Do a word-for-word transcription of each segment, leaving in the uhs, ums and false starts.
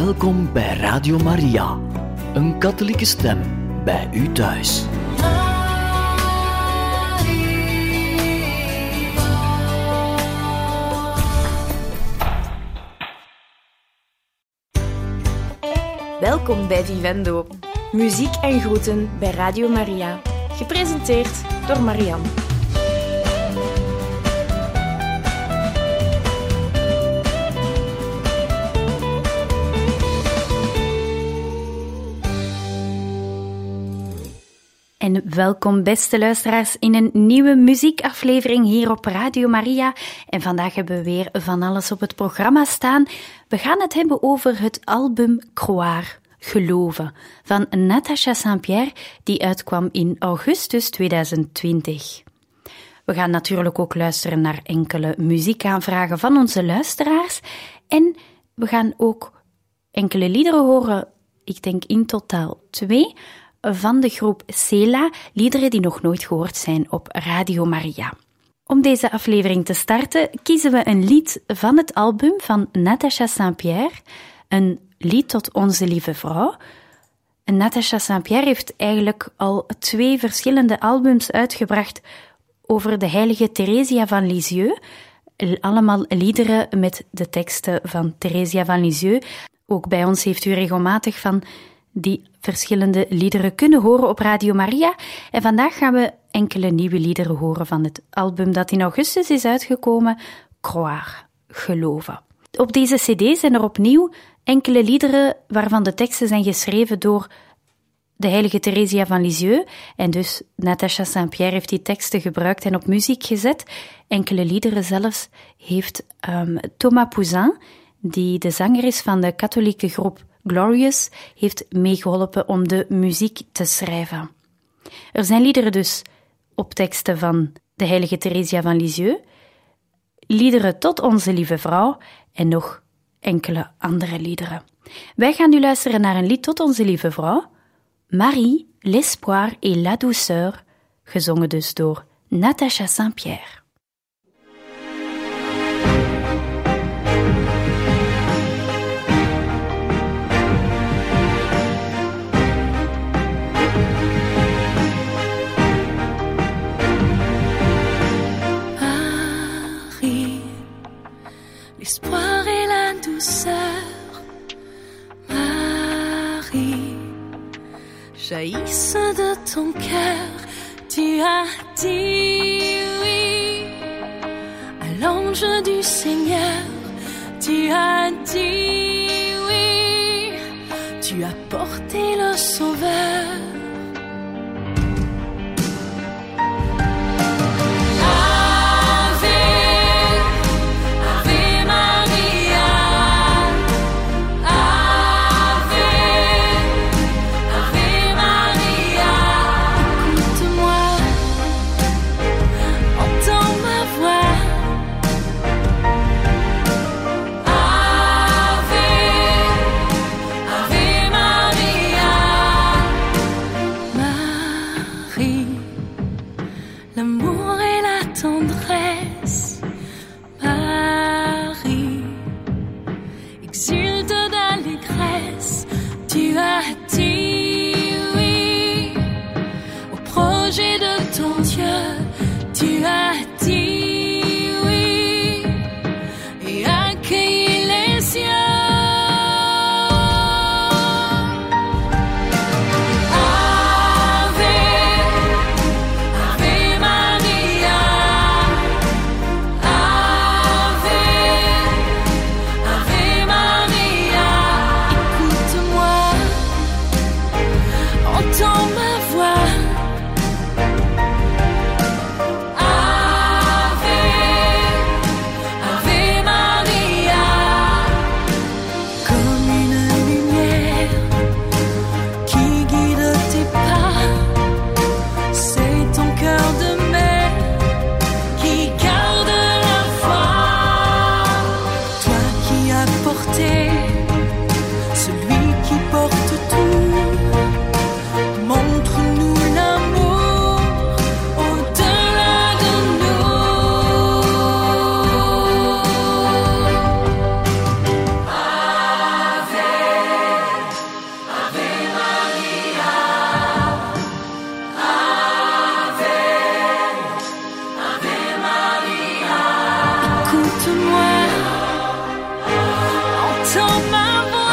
Welkom bij Radio Maria, een katholieke stem bij u thuis. Welkom bij Vivendo, muziek en groeten bij Radio Maria, gepresenteerd door Marianne. En welkom beste luisteraars in een nieuwe muziekaflevering hier op Radio Maria. En vandaag hebben we weer van alles op het programma staan. We gaan het hebben over het album Croire, Geloven, van Natacha Saint-Pierre, die uitkwam in augustus tweeduizend twintig. We gaan natuurlijk ook luisteren naar enkele muziekaanvragen van onze luisteraars. En we gaan ook enkele liederen horen, ik denk in totaal twee, van de groep Sela, liederen die nog nooit gehoord zijn op Radio Maria. Om deze aflevering te starten kiezen we een lied van het album van Natacha Saint-Pierre, een lied tot Onze Lieve Vrouw. En Natacha Saint-Pierre heeft eigenlijk al twee verschillende albums uitgebracht over de heilige Theresia van Lisieux. Allemaal liederen met de teksten van Theresia van Lisieux. Ook bij ons heeft u regelmatig van die verschillende liederen kunnen horen op Radio Maria. En vandaag gaan we enkele nieuwe liederen horen van het album dat in augustus is uitgekomen, Croire, Geloven. Op deze cd zijn er opnieuw enkele liederen waarvan de teksten zijn geschreven door de heilige Theresia van Lisieux. En dus Natacha Saint-Pierre heeft die teksten gebruikt en op muziek gezet. Enkele liederen zelfs heeft um, Thomas Pouzin, die de zanger is van de katholieke groep Glorious, heeft meegeholpen om de muziek te schrijven. Er zijn liederen dus op teksten van de heilige Theresia van Lisieux, liederen tot Onze Lieve Vrouw en nog enkele andere liederen. Wij gaan nu luisteren naar een lied tot Onze Lieve Vrouw, Marie, l'espoir et la douceur, gezongen dus door Natacha Saint-Pierre. L'espoir et la douceur, Marie, jaillissent de ton cœur. Tu as dit oui à l'ange du Seigneur. Tu as dit oui, tu as porté le Sauveur. écoute-moi, entends ma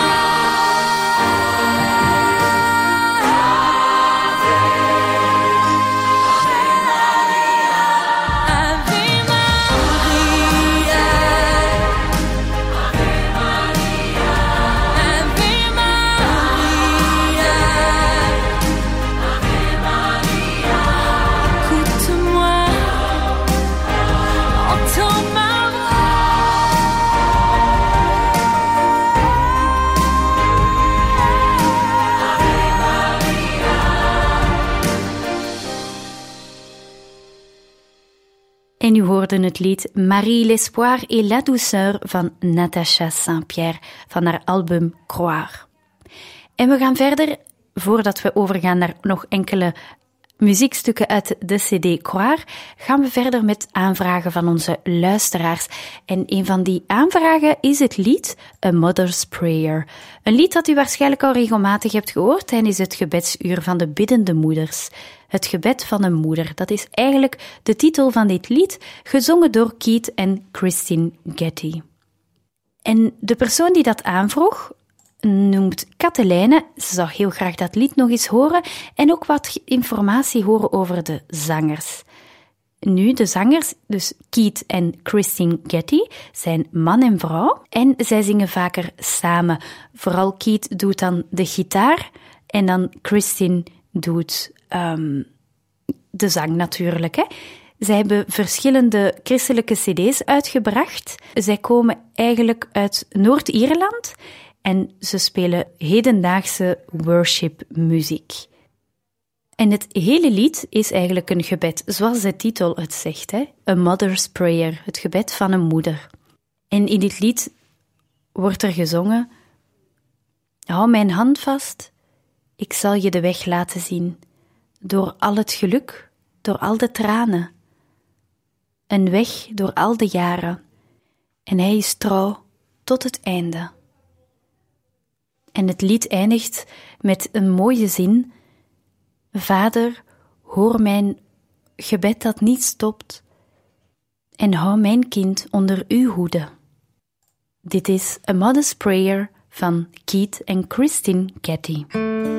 En u hoorde het lied Marie, l'Espoir et la Douceur van Natacha Saint-Pierre van haar album Croire. En we gaan verder, voordat we overgaan naar nog enkele muziekstukken uit de cd Croire, gaan we verder met aanvragen van onze luisteraars. En een van die aanvragen is het lied A Mother's Prayer. Een lied dat u waarschijnlijk al regelmatig hebt gehoord tijdens het gebedsuur van de biddende moeders. Het gebed van een moeder, dat is eigenlijk de titel van dit lied, gezongen door Keith en Christine Getty. En de persoon die dat aanvroeg noemt Katelijne. Ze zou heel graag dat lied nog eens horen en ook wat informatie horen over de zangers. Nu, de zangers, dus Keith en Christine Getty, zijn man en vrouw en zij zingen vaker samen. Vooral Keith doet dan de gitaar en dan Christine doet um, de zang natuurlijk, hè. Zij hebben verschillende christelijke cd's uitgebracht. Zij komen eigenlijk uit Noord-Ierland en ze spelen hedendaagse worshipmuziek. En het hele lied is eigenlijk een gebed, zoals de titel het zegt, hè? A Mother's Prayer, het gebed van een moeder. En in dit lied wordt er gezongen: hou mijn hand vast, ik zal je de weg laten zien, door al het geluk, door al de tranen. Een weg door al de jaren, en hij is trouw tot het einde. En het lied eindigt met een mooie zin: Vader, hoor mijn gebed dat niet stopt en hou mijn kind onder uw hoede. Dit is A Mother's Prayer van Keith en Christine Getty.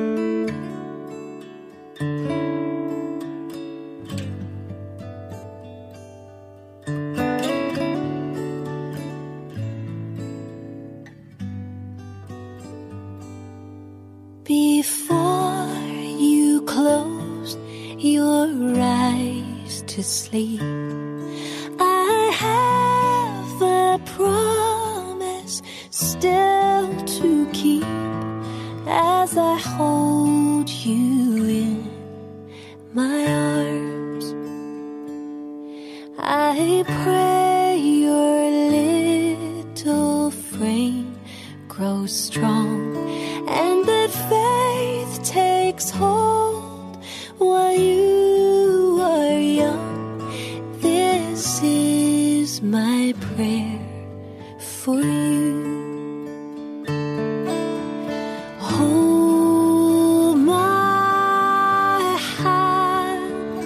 Before you closed your eyes to sleep, I have a promise still to keep as I hold you in my arms. I pray your little frame grows strong and that faith takes hold while you are young. This is my prayer for you. Hold my hand,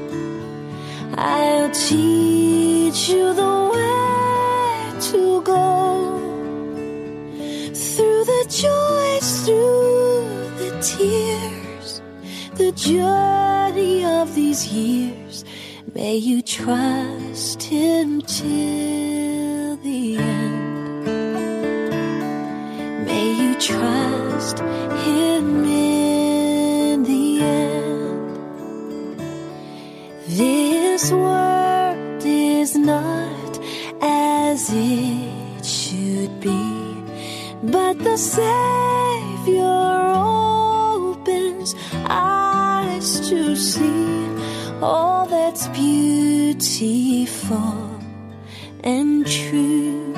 I'll teach you the way to go through the joys, through the tears, the journey of these years. May you trust him till the end. May you trust him in the end. This world is not as it should be, but the Savior opens eyes to see all that's beautiful and true.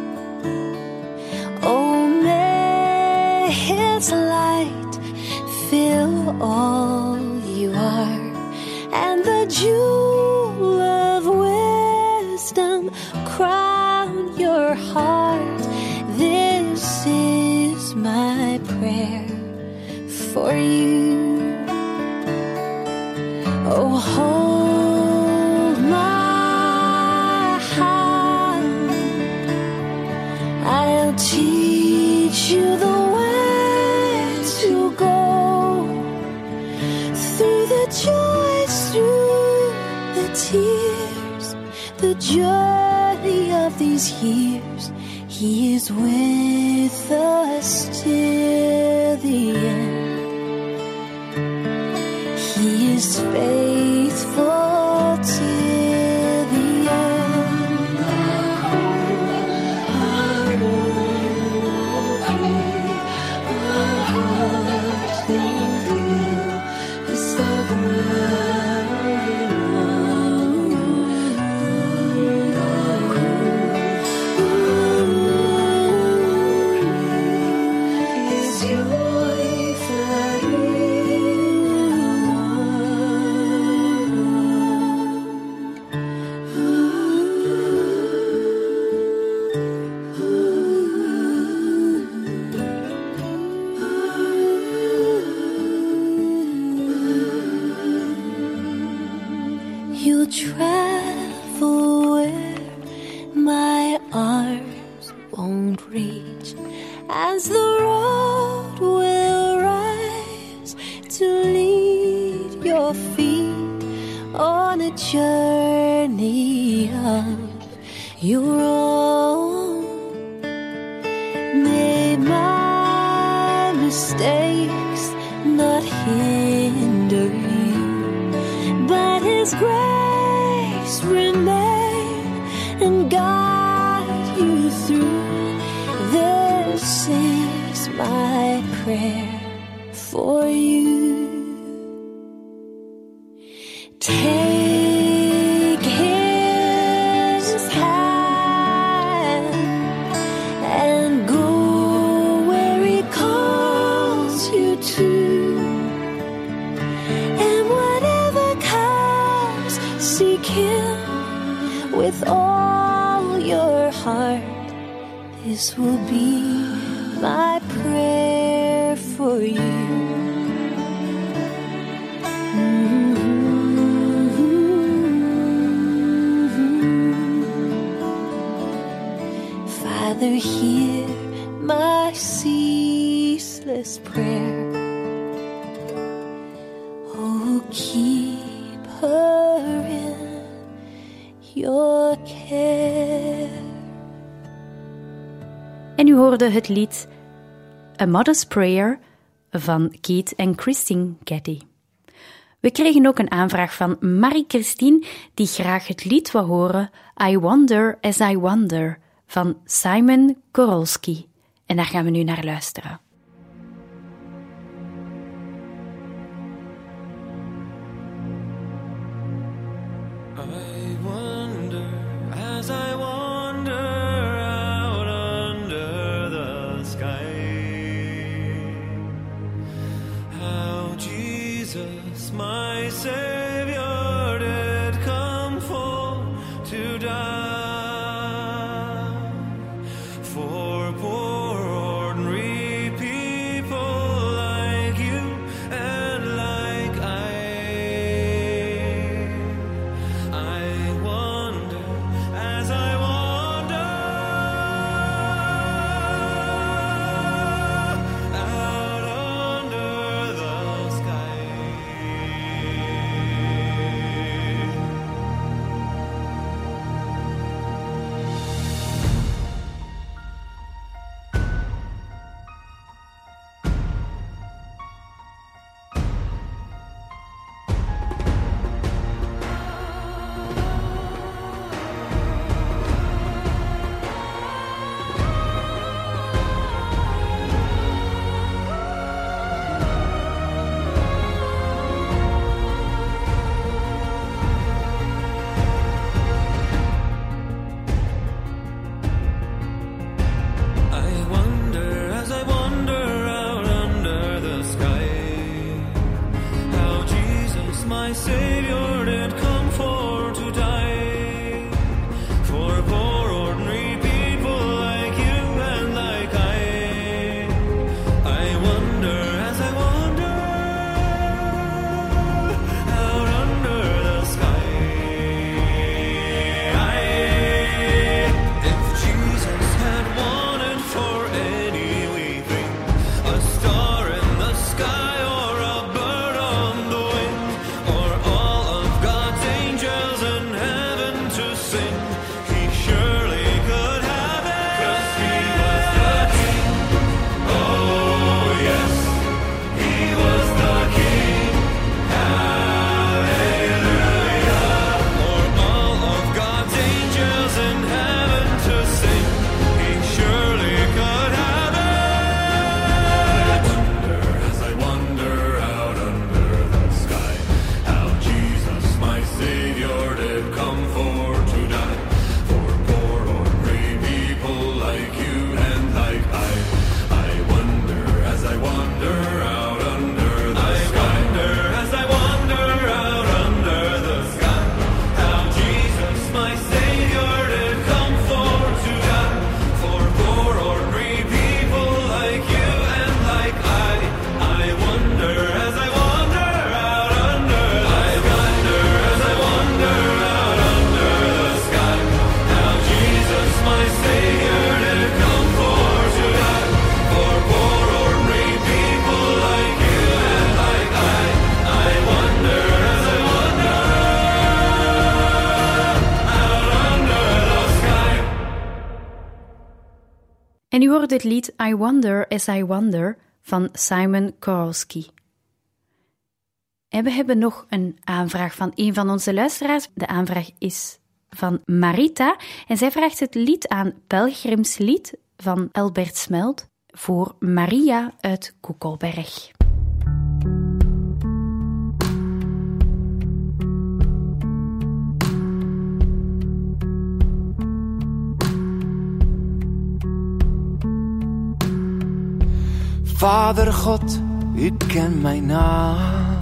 Oh, may His light fill all you are, and the jewel of wisdom crown your heart. This is my prayer for you. Oh, hold my hand, I'll teach you the way to go, through the joys, through the tears, the journey of these years. He is with us till the end. He is faithful till the end. Our hearts will feel the You'll travel where my arms won't reach, as the road will rise to lead your feet on a journey of your own. May my mistakes not hinder you, but His grace remain and guide you through. This is my prayer for you. Take His hand and go where He calls you to. And whatever comes, seek Him with all your heart. This will be my prayer for you. Father, hear my ceaseless prayer. Oh, keep her in your care. En u hoorde het lied A Mother's Prayer van Keith en Christine Getty. We kregen ook een aanvraag van Marie-Christine, die graag het lied wou horen I Wonder As I Wonder van Simon Korolski. En daar gaan we nu naar luisteren. I wonder as I wander out under the sky, how Jesus, my Savior, did come for to die for poor ordinary people like you and like I. I wonder as I wander out under the sky. I wonder as I wander out under the sky, how Jesus, my Savior, did come for to die for poor ordinary people like you and like I. I wonder as I wander out under the sky. I, if Jesus had wanted for En u hoort het lied I Wonder As I Wonder van Simon Kowalski. En we hebben nog een aanvraag van een van onze luisteraars. De aanvraag is van Marita en zij vraagt het lied aan Pelgrimslied van Albert Smelt voor Maria uit Koekelberg. Vader God, u kent mijn naam.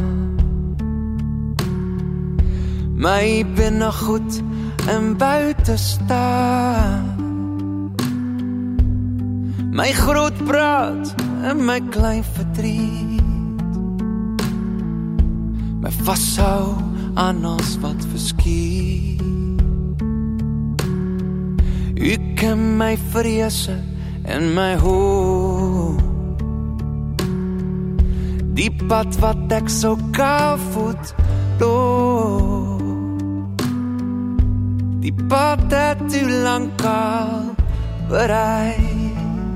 My binne goed en buiten staan. My groot praat en my klein verdriet. My vashou aan alles wat verskiet. U ken my vrese en my hoop. Die pad wat ek so kaafvoet loop. Die pad het u lang al bereid.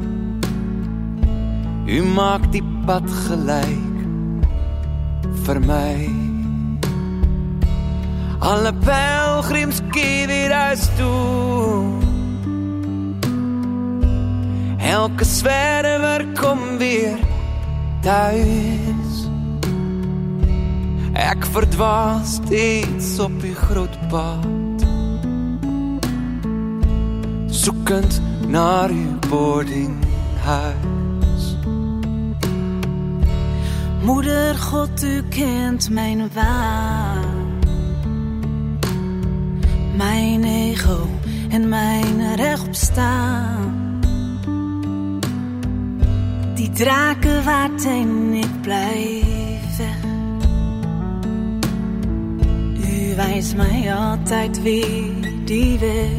U maak die pad gelyk vir my. Alle pelgrims keer weer huis toe. Elke zwerver kom weer thuis. Ek verdwaal steeds op die groot pad, soekend naar uw boardinghuis. Moeder God, u kent mijn waan, mijn ego en mijn rechtopstaan. Die draken waard en ik blijf weg. U wijst mij altijd weer die weg.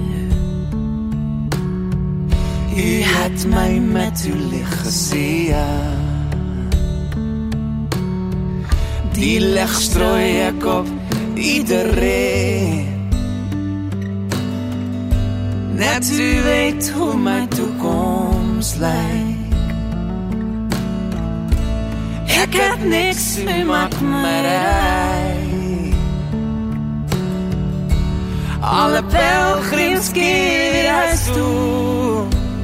U het mij met uw licht gezien. Die licht strooi ik op iedereen. Net u weet hoe mijn toekomst lijkt. Ik heb niks, u maakt me rijk. Alle pelgrims keer weer huis toe.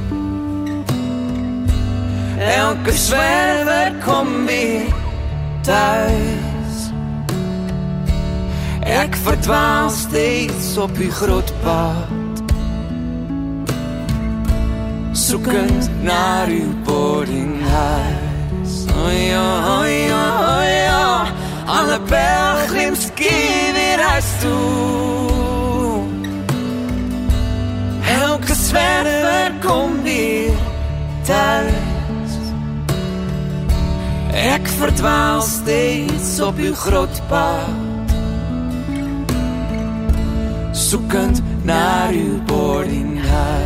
Elke zwerver kom weer thuis. Ik verdwaal steeds op uw groot pad, zoekend naar uw boardinghuis. Oh ja, oh ja, oh ja. Alle pelgrims keer weer huis toe. Elke zwerver kom weer thuis. Ik verdwaal steeds op uw groot pad, zoekend naar uw boardinghuis.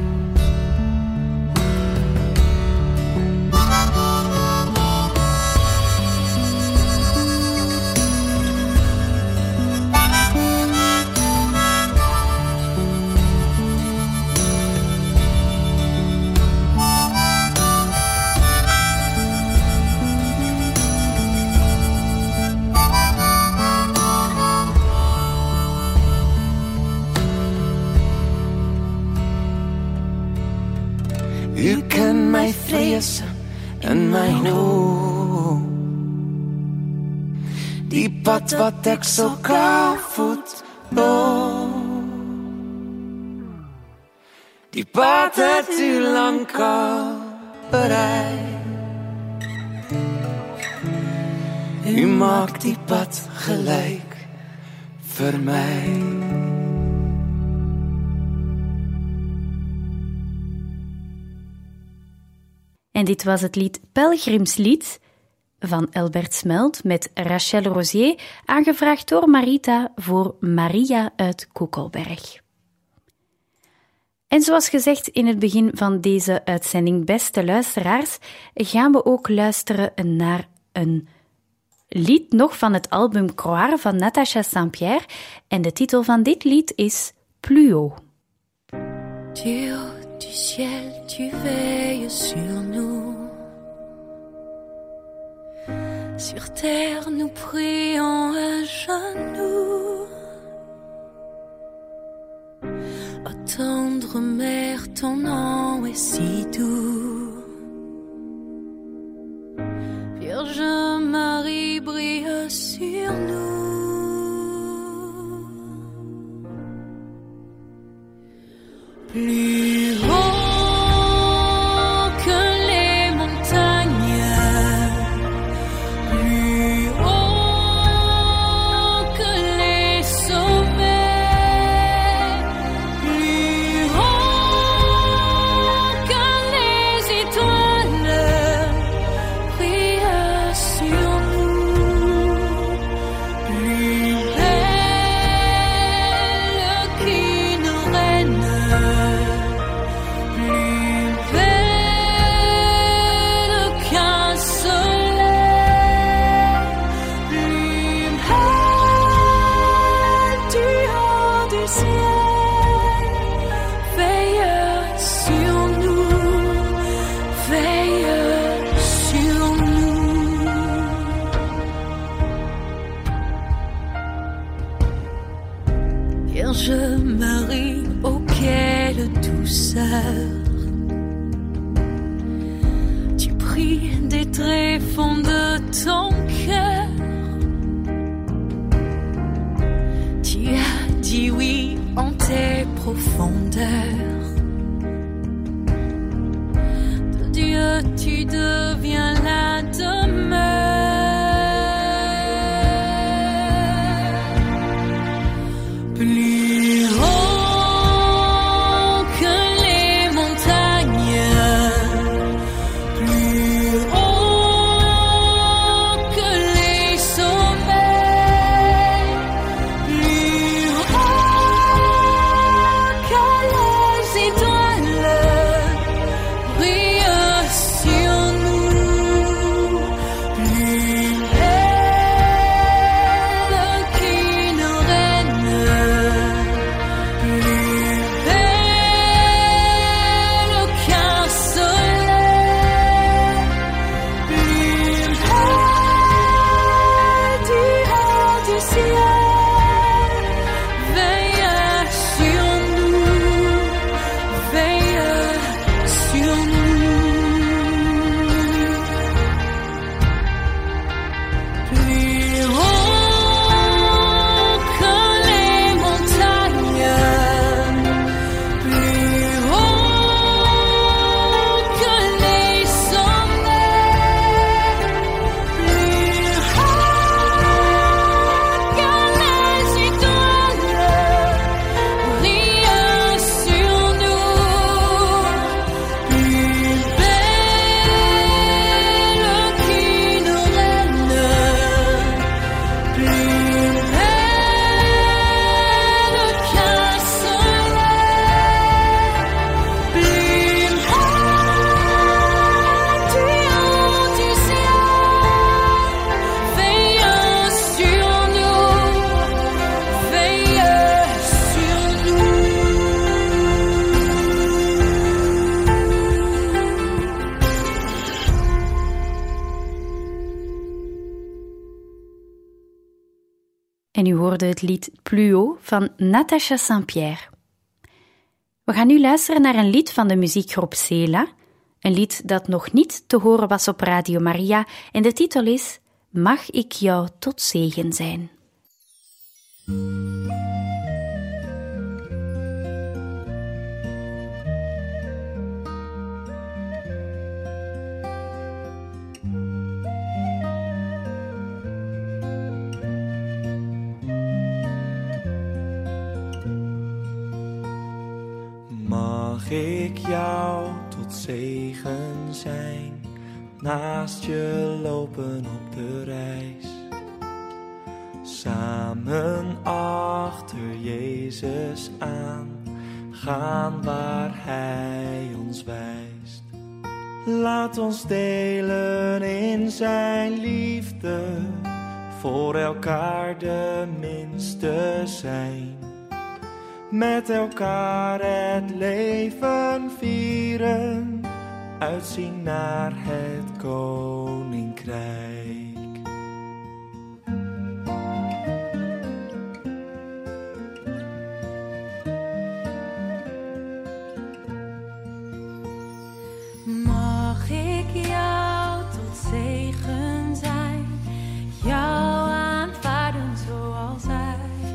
U kent mijn vrees en mijn hoop. Die pad wat ik zo kaafvoet loop. Die pad het u lang al bereid. U maakt die pad gelijk voor mij. En dit was het lied Pelgrimslied van Albert Smelt met Rachel Rosier, aangevraagd door Marita voor Maria uit Koekelberg. En zoals gezegd in het begin van deze uitzending, beste luisteraars, gaan we ook luisteren naar een lied nog van het album Croire van Natacha Saint-Pierre. En de titel van dit lied is Plus haut. Du haut du ciel tu veilles sur nous. Sur terre, nous prions à genoux. Ô tendre mère, ton nom est si doux. Vierge Marie, brille sur nous. Plus haut que les montagnes, plus haut que les sommets, plus haut que les étoiles, brille sur nous. Plus belle qu'une reine, plus belle qu'un soleil, plus belle du haut du ciel, veille sur nous, veille sur nous. Vierge Marie, oh quelle douceur, tu pries des tréfonds de ton cœur. Tu as dit oui en tes profondeurs. De Dieu tu deviens la demeure. Plus haut que les montagnes, plus haut que les sommets, plus haut que les étoiles, brille sur nous. Plus belle qu'une reine, plus belle qu'un soleil, plus belle du haut du ciel, veille sur nous, veille sur nous. Plus haut que les montagnes, plus haut que les sommets, plus haut que les étoiles, brille sur nous. Plus belle qu'une reine, plus belle qu'un soleil, plus belle du haut du ciel, veille sur nous, veille sur nous. En u hoorde het lied Plus haut van Natacha Saint-Pierre. We gaan nu luisteren naar een lied van de muziekgroep Sela. Een lied dat nog niet te horen was op Radio Maria en de titel is Mag ik jou tot zegen zijn? Mag ik jou tot zegen zijn, naast je lopen op de reis. Samen achter Jezus aan, gaan waar Hij ons wijst. Laat ons delen in zijn liefde, voor elkaar de minste zijn. Met elkaar het leven vieren, uitzien naar het koninkrijk. Mag ik jou tot zegen zijn, jou aanvaarden zoals hij,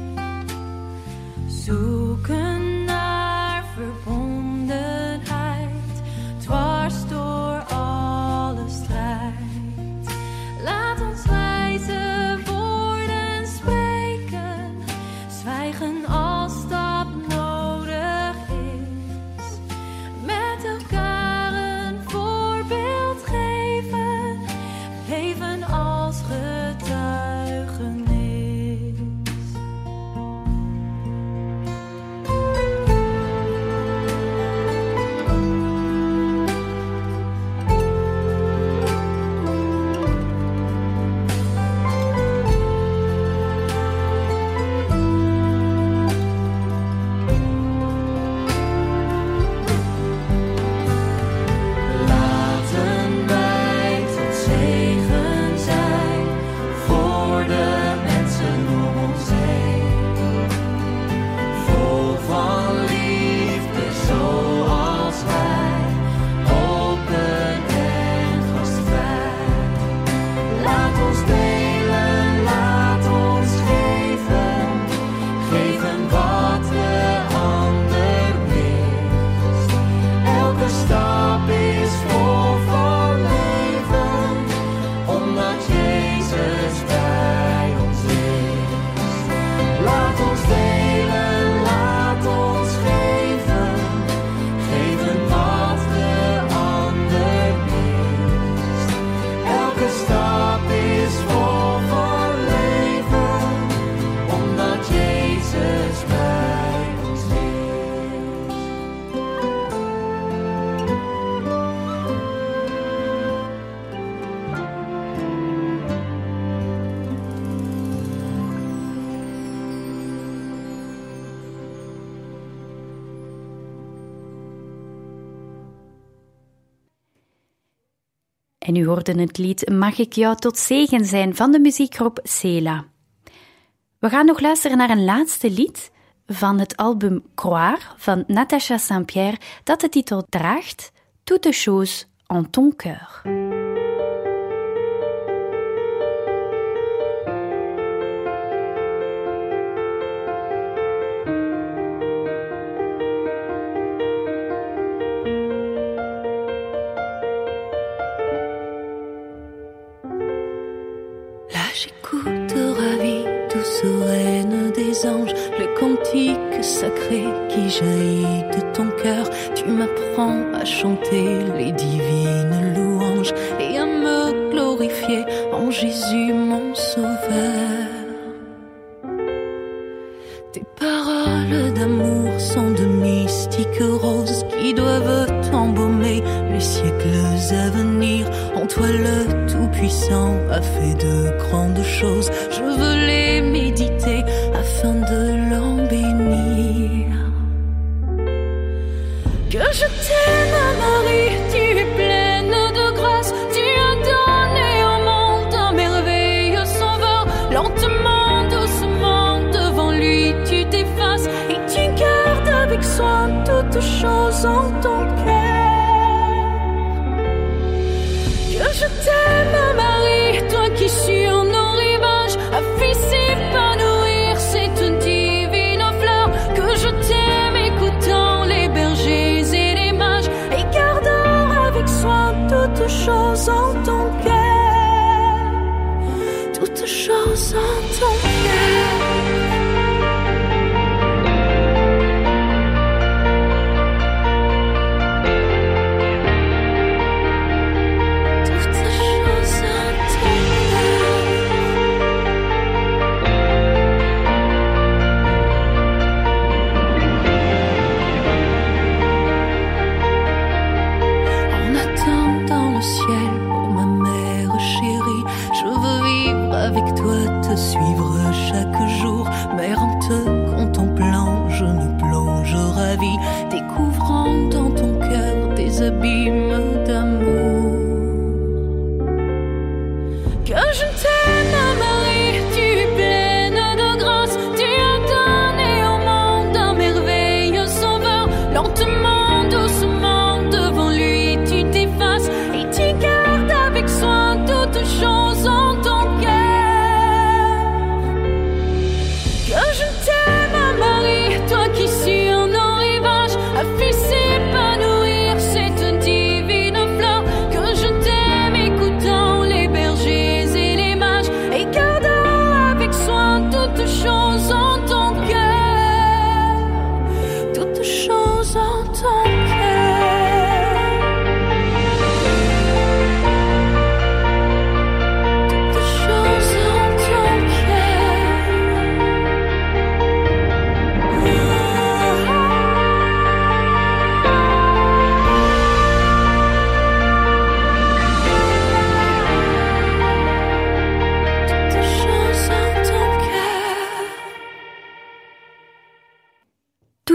zoeken naar verbondenheid, dwars door alle strijd. Laat ons wijze woorden spreken, zwijgen als dat nodig is, met elkaar een voorbeeld geven, leven als getuigenis. Laten wij tot zegen zijn voor de mensen om ons heen, vol van liefde zoals wij, open en gastvrij. Laat ons delen, laat ons geven, geven wat de ander mist. Elke stap is vol van leven, omdat Jezus bij ons is. Laat ons delen, laat ons geven, geven wat de ander mist. Elke stap is vol van leven, omdat Jezus bij ons is. En u hoorde het lied Mag ik jou tot zegen zijn van de muziekgroep Sela. We gaan nog luisteren naar een laatste lied van het album Croire van Natacha Saint-Pierre dat de titel draagt Toutes choses en ton cœur. Là j'écoute ravi, douce reine des anges, le cantique sacré qui jaillit de ton cœur. Tu m'apprends à chanter les divines louanges et à me glorifier en Jésus mon sauveur. Tes paroles d'amour sont de mystiques roses qui doivent embaumer les siècles à venir. En toi le Tout-Puissant a fait de grandes choses. Je veux les méditer afin de l'en bénir. Que je t'aime, Marie, tu es pleine de grâce. Tu as donné au monde un merveilleux sauveur. Lentement, doucement, devant lui tu t'effaces et tu gardes avec soin toutes choses en ton cœur. Que je t'aime, Marie, toi qui sur nos rivages as fait s'épanouir cette divine fleur. Que je t'aime, écoutant les bergers et les mages et gardant avec soin toutes choses en ton cœur. Toutes choses en ton cœur. Suivre chaque jour, mère, en te contemplant, je me plonge ravi, découvrant dans ton cœur des abîmes d'amour.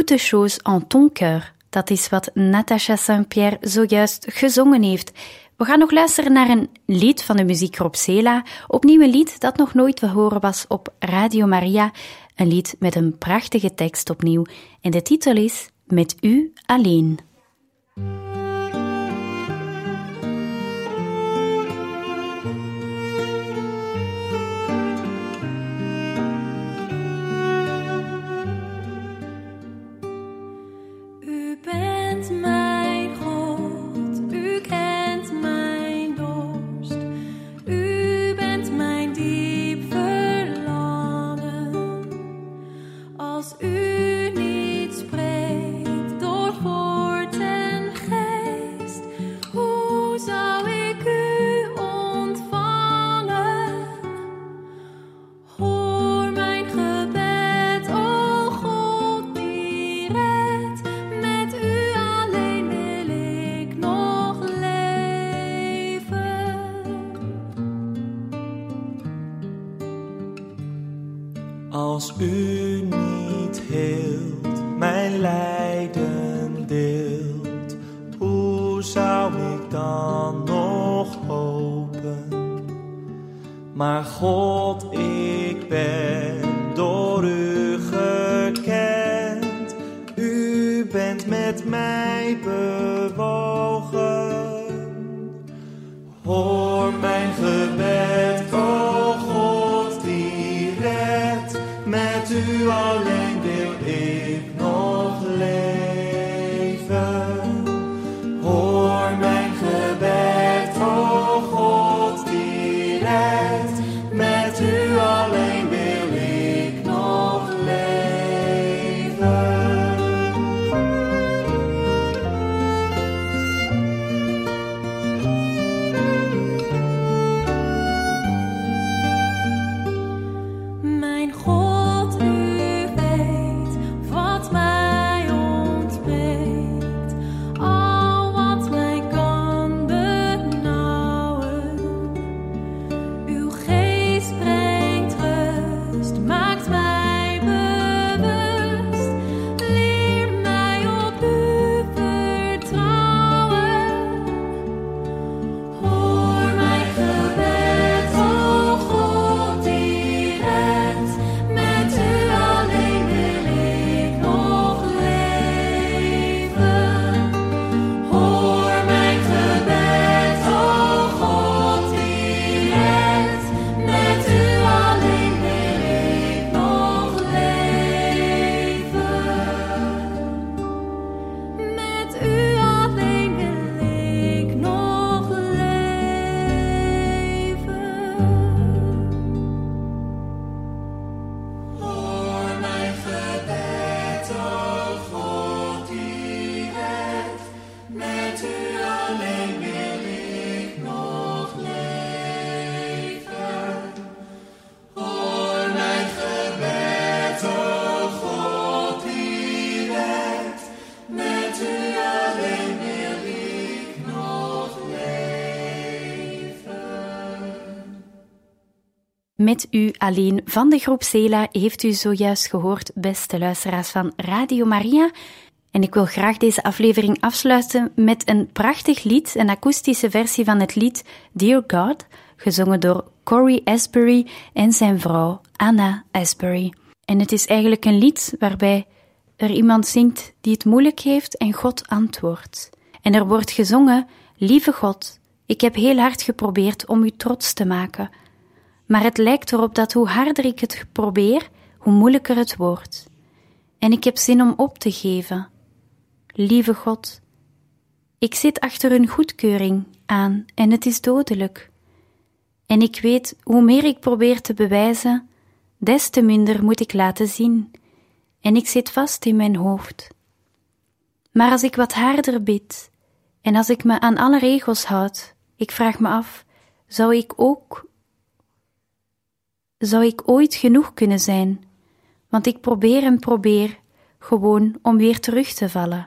Quelque chose en ton cœur. Dat is wat Natacha Saint-Pierre zojuist gezongen heeft. We gaan nog luisteren naar een lied van de muziekgroep Sela. Opnieuw een lied dat nog nooit te horen was op Radio Maria. Een lied met een prachtige tekst opnieuw. En de titel is Met u alleen. Als u niet heelt, mijn lijden deelt, hoe zou ik dan nog hopen? Maar God, ik ben door u gekend, u bent met mij bewogen. Hoor mijn gebed, o God die redt, met u alleen wil ik nog leven. Hoor mijn gebed, o God die redt, met u alleen wil ik nog leven. Mijn God, u weet wat mij ontbreekt, al wat mij kan benauwen. Uw geest brengt rust, maakt mij bewust, leer mij op u vertrouwen. Hoor mijn gebed, o God die redt, met u alleen wil ik nog leven. Hoor mijn gebed, o God die redt, met u alleen wil ik nog leven. Met u alleen wil ik nog leven. Hoor mijn gebed, o God die redt, met u alleen wil ik nog leven. Hoor mijn gebed, o God die redt, met u alleen wil ik nog leven. Met u alleen van de groep Sela heeft u zojuist gehoord, beste luisteraars van Radio Maria. En ik wil graag deze aflevering afsluiten met een prachtig lied, een akoestische versie van het lied Dear God, gezongen door Cory Asbury en zijn vrouw Anna Asbury. En het is eigenlijk een lied waarbij er iemand zingt die het moeilijk heeft en God antwoordt. En er wordt gezongen: Lieve God, ik heb heel hard geprobeerd om u trots te maken, maar het lijkt erop dat hoe harder ik het probeer, hoe moeilijker het wordt. En ik heb zin om op te geven. Lieve God, ik zit achter een goedkeuring aan en het is dodelijk. En ik weet, hoe meer ik probeer te bewijzen, des te minder moet ik laten zien. En ik zit vast in mijn hoofd. Maar als ik wat harder bid, en als ik me aan alle regels houd, ik vraag me af, zou ik ook, zou ik ooit genoeg kunnen zijn? Want ik probeer en probeer, gewoon om weer terug te vallen.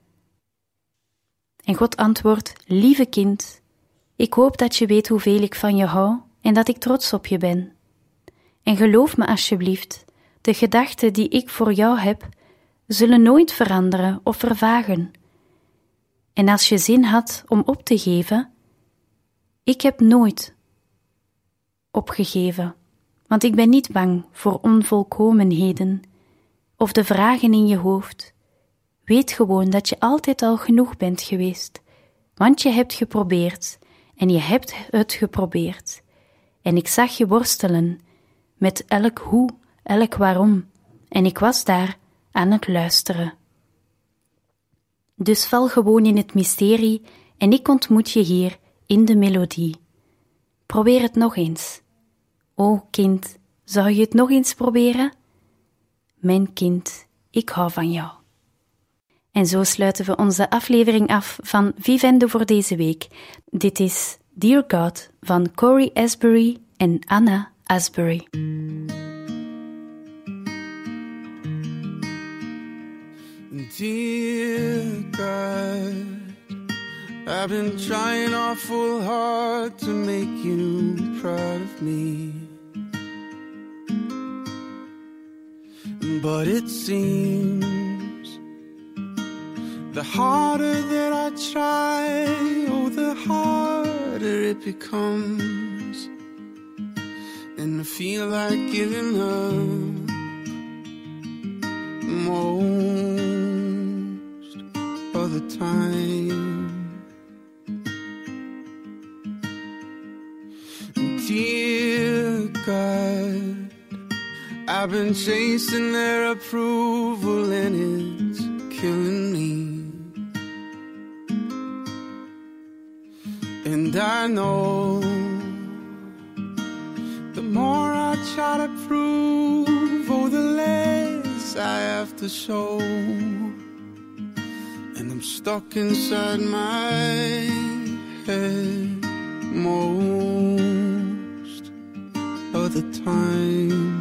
En God antwoordt: Lieve kind, ik hoop dat je weet hoeveel ik van je hou en dat ik trots op je ben. En geloof me alsjeblieft, de gedachten die ik voor jou heb, zullen nooit veranderen of vervagen. En als je zin had om op te geven, ik heb nooit opgegeven, want ik ben niet bang voor onvolkomenheden of de vragen in je hoofd. Weet gewoon dat je altijd al genoeg bent geweest, want je hebt geprobeerd en je hebt het geprobeerd. En ik zag je worstelen met elk hoe, elk waarom, en ik was daar aan het luisteren. Dus val gewoon in het mysterie en ik ontmoet je hier in de melodie. Probeer het nog eens. O kind, zou je het nog eens proberen? Mijn kind, ik hou van jou. En zo sluiten we onze aflevering af van Vivendo voor deze week. Dit is Dear God van Cory Asbury en Anna Asbury. Dear God, I've been trying awful hard to make you proud of me, but it seems the harder that I try, oh, the harder it becomes, and I feel like giving up most of the time. Dear God, I've been chasing their approval and it's killing me, and I know the more I try to prove, oh, the less I have to show, and I'm stuck inside my head most of the time.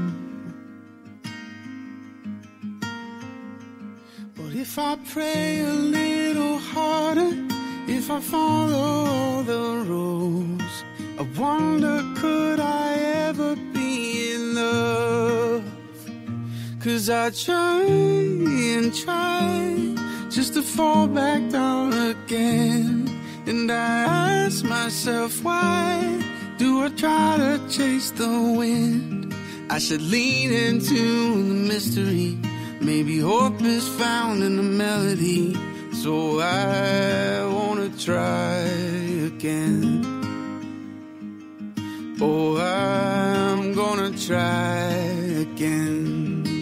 But if I pray a little harder, if I follow all the rules, I wonder could I ever be in love? 'Cause I try and try just to fall back down again, and I ask myself why do I try to chase the wind? I should lean into the mystery, maybe hope is found in the melody, so I wanna try again. Oh, I'm gonna try again.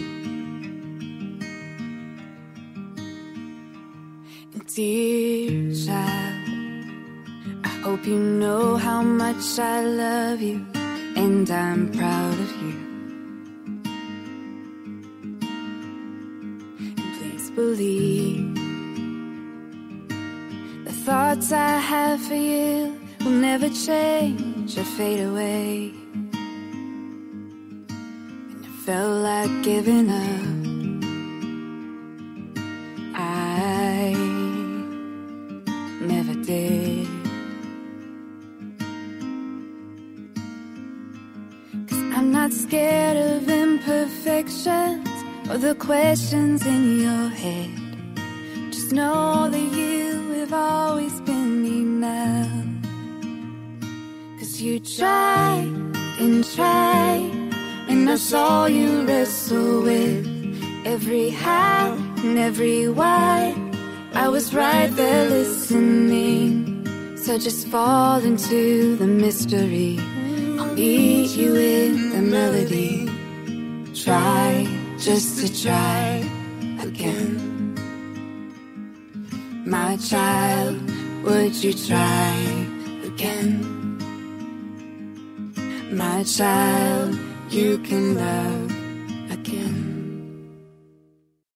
Dear child, I hope you know how much I love you, and I'm proud of you. And please believe the thoughts I have for you will never change or fade away. And I felt like giving up, I never did. 'Cause I'm not scared of imperfections or the questions in your head. Just know that you have always been enough. 'Cause you tried and tried, and I saw you wrestle with every how and every why. I was right there listening, so just fall into the mystery. I'll meet you in the melody. Try just to try again. My child, would you try again? My child, you can love